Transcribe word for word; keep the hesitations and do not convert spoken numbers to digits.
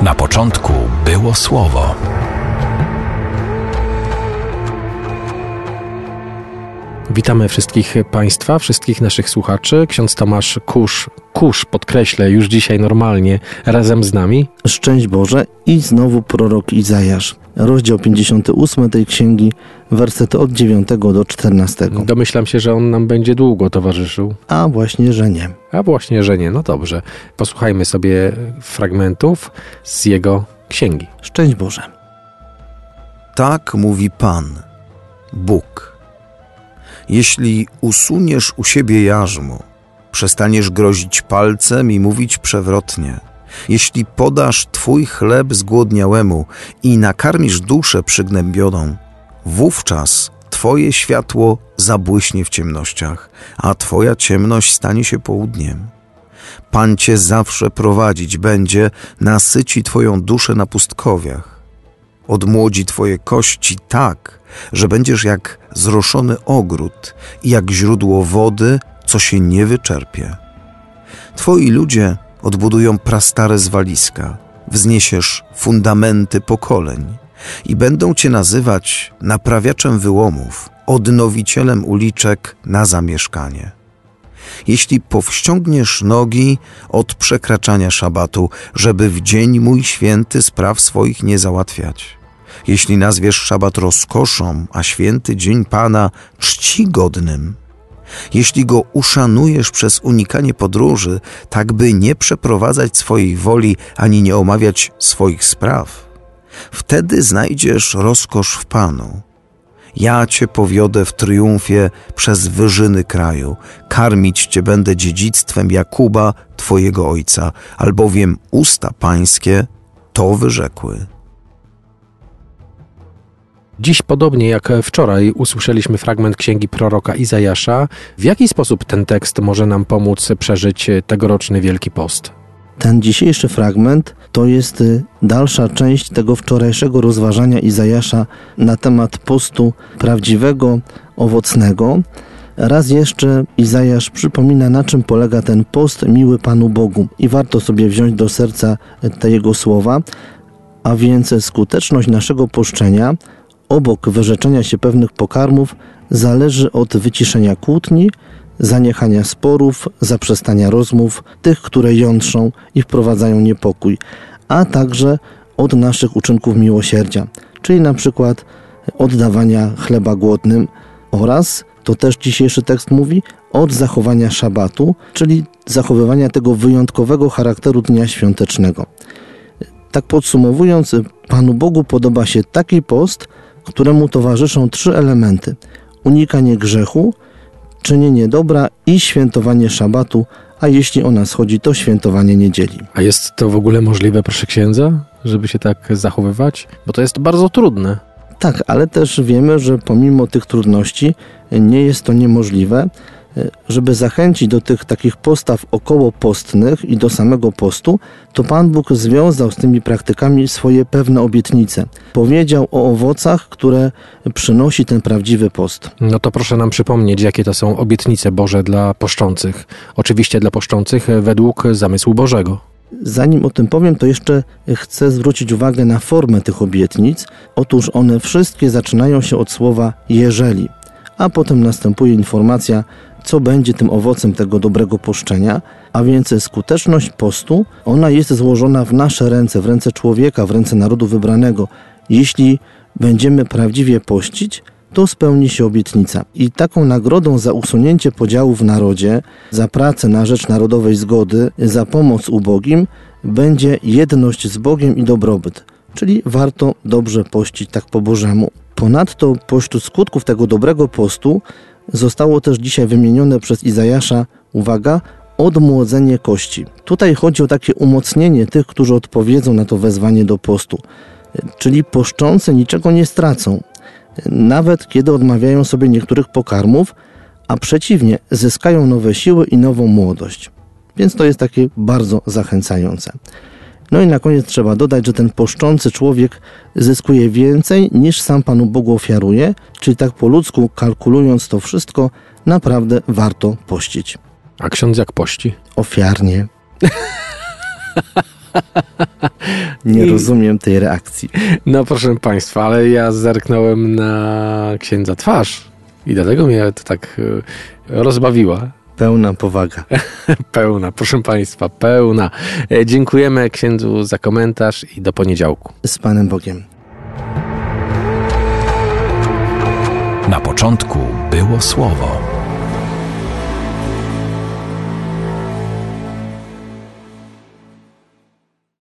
Na początku było Słowo. Witamy wszystkich Państwa, wszystkich naszych słuchaczy. Ksiądz Tomasz Kusz, Kusz podkreślę, już dzisiaj normalnie razem z nami. Szczęść Boże i znowu prorok Izajasz. Rozdział pięćdziesiąty ósmy tej księgi, wersety od dziewiątego do czternastego. Domyślam się, że on nam będzie długo towarzyszył. A właśnie, że nie. A właśnie, że nie. No dobrze. Posłuchajmy sobie fragmentów z jego księgi. Szczęść Boże. Tak mówi Pan, Bóg. Jeśli usuniesz u siebie jarzmo, przestaniesz grozić palcem i mówić przewrotnie, jeśli podasz Twój chleb zgłodniałemu i nakarmisz duszę przygnębioną, wówczas Twoje światło zabłyśnie w ciemnościach, a Twoja ciemność stanie się południem. Pan Cię zawsze prowadzić będzie, nasyci Twoją duszę na pustkowiach. Odmłodzi Twoje kości tak, że będziesz jak zroszony ogród i jak źródło wody, co się nie wyczerpie. Twoi ludzie odbudują prastare zwaliska, wzniesiesz fundamenty pokoleń i będą Cię nazywać naprawiaczem wyłomów, odnowicielem uliczek na zamieszkanie. Jeśli powściągniesz nogi od przekraczania szabatu, żeby w dzień mój święty spraw swoich nie załatwiać. Jeśli nazwiesz szabat rozkoszą, a święty dzień Pana czcigodnym, jeśli go uszanujesz przez unikanie podróży, tak by nie przeprowadzać swojej woli, ani nie omawiać swoich spraw, wtedy znajdziesz rozkosz w Panu. Ja Cię powiodę w triumfie przez wyżyny kraju, karmić Cię będę dziedzictwem Jakuba, Twojego ojca, albowiem usta Pańskie to wyrzekły. Dziś, podobnie jak wczoraj, usłyszeliśmy fragment księgi proroka Izajasza. W jaki sposób ten tekst może nam pomóc przeżyć tegoroczny Wielki Post? Ten dzisiejszy fragment to jest dalsza część tego wczorajszego rozważania Izajasza na temat postu prawdziwego, owocnego. Raz jeszcze Izajasz przypomina, na czym polega ten post miły Panu Bogu i warto sobie wziąć do serca te jego słowa, a więc skuteczność naszego poszczenia obok wyrzeczenia się pewnych pokarmów zależy od wyciszenia kłótni, zaniechania sporów, zaprzestania rozmów, tych, które jątrzą i wprowadzają niepokój, a także od naszych uczynków miłosierdzia, czyli na przykład oddawania chleba głodnym oraz, to też dzisiejszy tekst mówi, od zachowania szabatu, czyli zachowywania tego wyjątkowego charakteru dnia świątecznego. Tak podsumowując, Panu Bogu podoba się taki post, któremu towarzyszą trzy elementy: unikanie grzechu, czynienie dobra i świętowanie szabatu, a jeśli o nas chodzi, to świętowanie niedzieli. A jest to w ogóle możliwe, proszę księdza, żeby się tak zachowywać? Bo to jest bardzo trudne. Tak, ale też wiemy, że pomimo tych trudności nie jest to niemożliwe. Żeby zachęcić do tych takich postaw okołopostnych i do samego postu, to Pan Bóg związał z tymi praktykami swoje pewne obietnice. Powiedział o owocach, które przynosi ten prawdziwy post. No to proszę nam przypomnieć, jakie to są obietnice Boże dla poszczących. Oczywiście dla poszczących według zamysłu Bożego. Zanim o tym powiem, to jeszcze chcę zwrócić uwagę na formę tych obietnic. Otóż one wszystkie zaczynają się od słowa jeżeli, a potem następuje informacja, co będzie tym owocem tego dobrego poszczenia, a więc skuteczność postu, ona jest złożona w nasze ręce, w ręce człowieka, w ręce narodu wybranego. Jeśli będziemy prawdziwie pościć, to spełni się obietnica. I taką nagrodą za usunięcie podziału w narodzie, za pracę na rzecz narodowej zgody, za pomoc ubogim, będzie jedność z Bogiem i dobrobyt. Czyli warto dobrze pościć tak po Bożemu. Ponadto pośród skutków tego dobrego postu zostało też dzisiaj wymienione przez Izajasza, uwaga, odmłodzenie kości. Tutaj chodzi o takie umocnienie tych, którzy odpowiedzą na to wezwanie do postu. Czyli poszczący niczego nie stracą, nawet kiedy odmawiają sobie niektórych pokarmów, a przeciwnie, zyskają nowe siły i nową młodość. Więc to jest takie bardzo zachęcające. No i na koniec trzeba dodać, że ten poszczący człowiek zyskuje więcej niż sam Panu Bogu ofiaruje, czyli tak po ludzku kalkulując to wszystko, naprawdę warto pościć. A ksiądz jak pości? Ofiarnie. Nie I... rozumiem tej reakcji. No proszę Państwa, ale ja zerknąłem na księdza twarz i dlatego mnie to tak rozbawiła. Pełna powaga. Pełna, proszę Państwa, pełna. Dziękujemy księdzu za komentarz i do poniedziałku. Z Panem Bogiem. Na początku było Słowo.